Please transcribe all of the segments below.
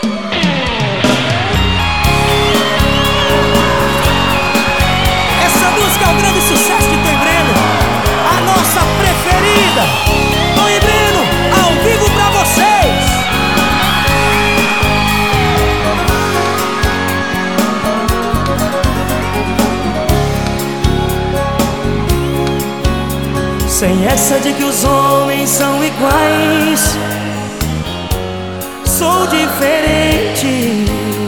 Essa música é um grande sucesso de Tom e Breno, a nossa preferida. Tom e Breno, ao vivo pra vocês. Sem essa de que os homens são iguais, sou diferente.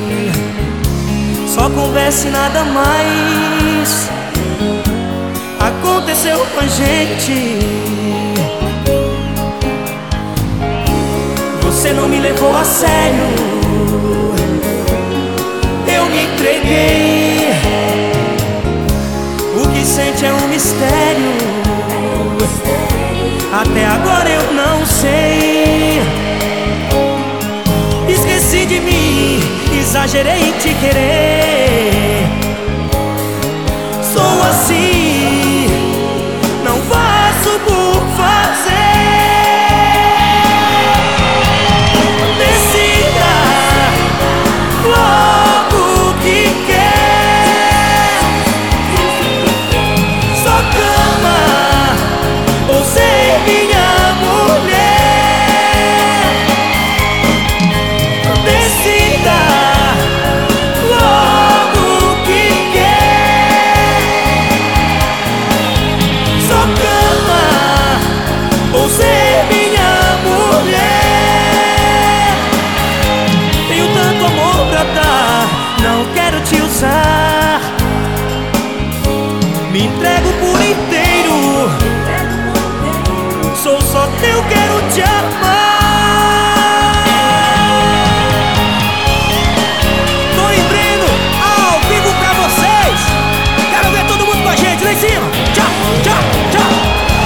Só conversa e nada mais aconteceu com a gente. Você não me levou a sério, eu me entreguei. O que sente é um mistério, até agora eu não sei. Esqueci de mim, exagerei em te querer. Sou assim, não faço por fazer. Decida logo o que quer. Só cama ou ser minha mulher. Decida logo o que quer. Só cama ou ser minha mulher. Tenho tanto amor pra dar, não quero te usar. Me entrego por inteiro, sou só teu, quero te amar. Tom e Breno, ao vivo pra vocês. Quero ver todo mundo com a gente lá em cima. Tchau, tchau, tchau.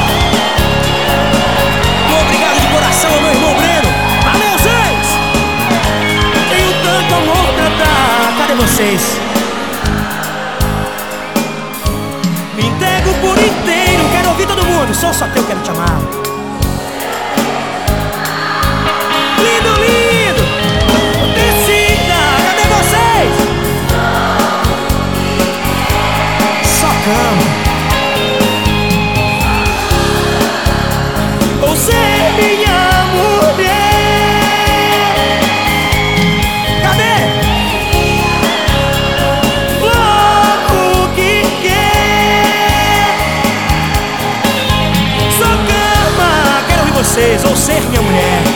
Obrigado de coração ao meu irmão Breno. Valeu, vocês. Tenho tanto amor pra dar. Cadê vocês? Me entrego por inteiro, quero ouvir todo mundo. Sou só teu, quero te amar. Lindo, lindo. Decida, cadê vocês? Só cama ou ser minha mulher. Cadê? Logo o que quer. Só cama, quero ouvir vocês, ou ser minha mulher.